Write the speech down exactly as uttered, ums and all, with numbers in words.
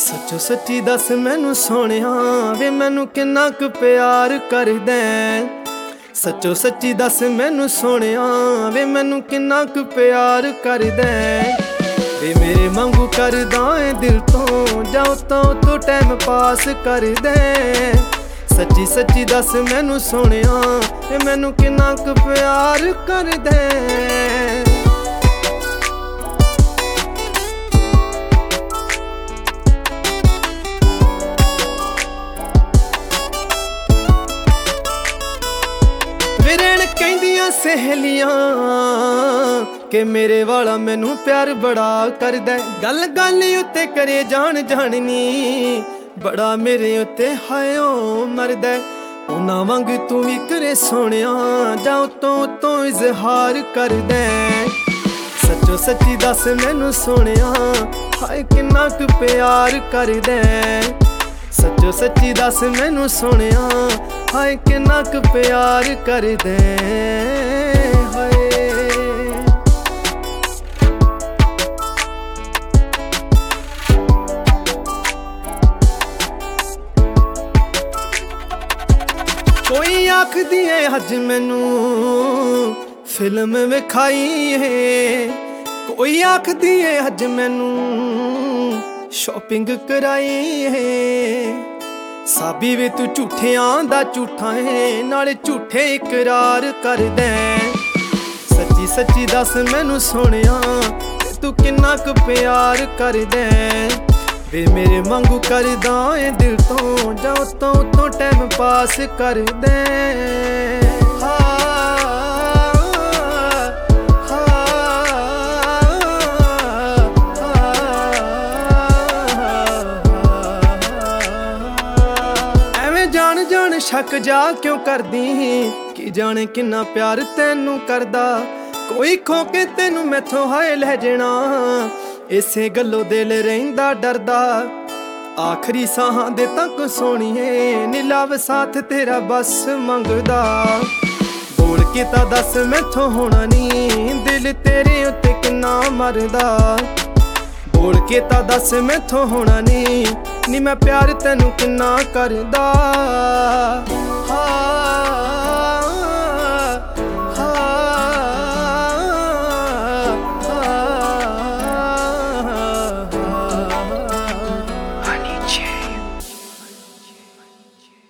सच्चो सच्ची दस मैनू सोहणिया वे मैनू किन्ना क प्यार करदै। सच्चो सच्ची दस मैनू सोहणिया वे मैनू किन्ना क प्यार करदै। वे मेरे वांगू करदा ऐ दिल तो जाओ तो तो टाइम पास करदै। सच्ची सच्ची दस मैनू सोहणिया वे मैनू किन्ना क प्यार करदै। कहंदियां सहेलियां के मेरे वाला मैनू प्यार बड़ा करदा। गल गल उत्ते करे जान जाननी बड़ा मेरे उत्ते हाय ओ मरदा। उन्हां वांग तू भी करे सोहणिया जा उतों उतों इजहार करदा। सच्चो सच्ची दस मैनू सोहणिया हाय किन्ना क प्यार करदा। सच्चो सच्ची दस मैनू सोहणिया हाय किन्ना क प्यार करदै। हाय कोई आखदी है अज मैनू फिल्म विखाई है। कोई आखदी है अज मैनू शॉपिंग कराई है। साबी वे तू झूठियां दा झूठा है नाले झूठे इकरार करदै। सच्ची सच्ची दस मैनू सोहणिया तू किन्ना क प्यार करदै। वे मेरे वांगू करदा ऐ दिल तो जा उतों उतों टाइम पास करदै। शक जा क्यों करदी कि जाने किन्ना प्यार तैनू करदा। कोई खोके तैनू मैथों हाय लै जाना इसे गल्लों दिल रहिंदा डरदा। आखरी साहां दे तक सोहणिए नीलाव साथ तेरा बस मंगदा। बोल के तां दस मैथों होना नी दिल तेरे उत्ते किन्ना मरदा। बोल के तां दस मैथों होना नी नी मैं प्यार तैनू किन्ना करदा।